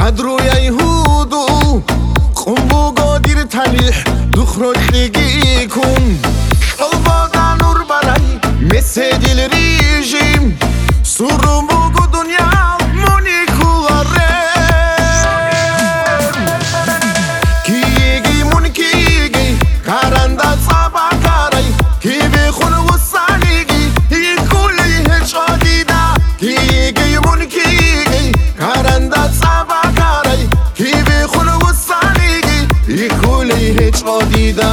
هدروی هودو قنبو قادر تلیح دخرجلگی کن شلوادا نور برای مثل دل ریجیم سورم بگو دنیا مونیکولاره کیگی مونیکیگی کارنده صبا کاری کی بخون و سانیگی ای کولی هیچ آدیده کیگی مونیکیگی کارنده صبا کاری کی بخون و سانیگی ای کولی هیچ آدیده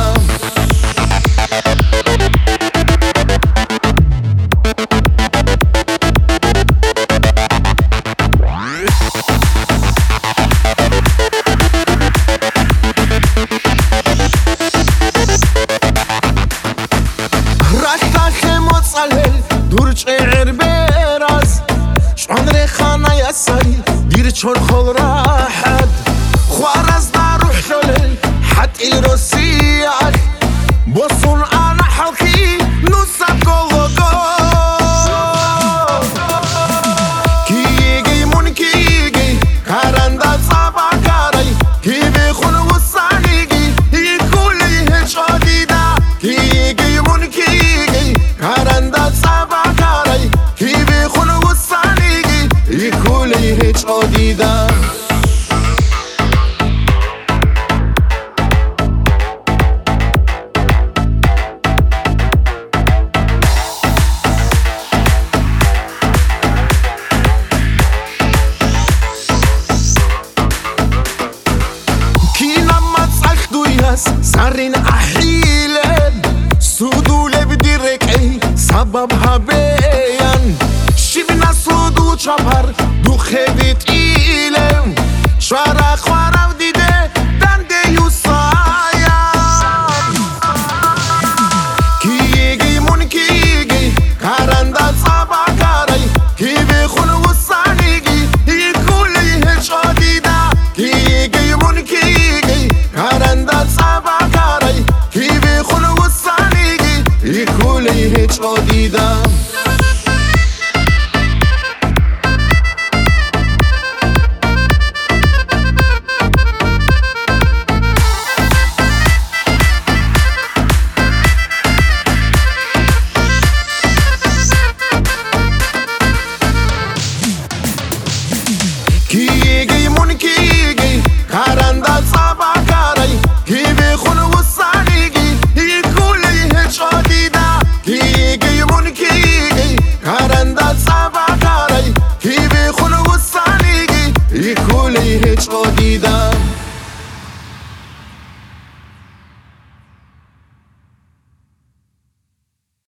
دور براز شعر خانه يسري دير تشرخل راحت خوارز روح شلل حتى الروسية بوصل انا حلقي نصب كولوكو كيجي مون كيجي كارندا صبا كاري كي بيخون وصانيجي يقولي هيش عديدة كيجي مون كيجي كارندا صبا كاري كي بيخون وصانيجي يقولي هيش عديدة سرين أحيلن سودو لبدي ركعي سببها بيان شبنا سودو چپر دو خيدت إيلن شوارا خوارا وديده دنده يوسايان كيجي مون كيجي كارنده صبا كاري كي بخون وصانيجي يقولي هيش عديده كيجي مون كيجي كارنده صبا كاري كي بخون وصانيجي يقولي هيش عديده